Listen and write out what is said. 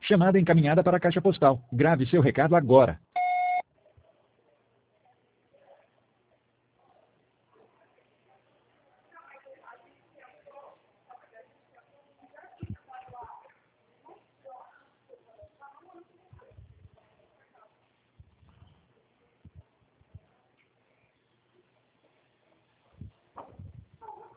Chamada encaminhada para a caixa postal. Grave seu recado agora.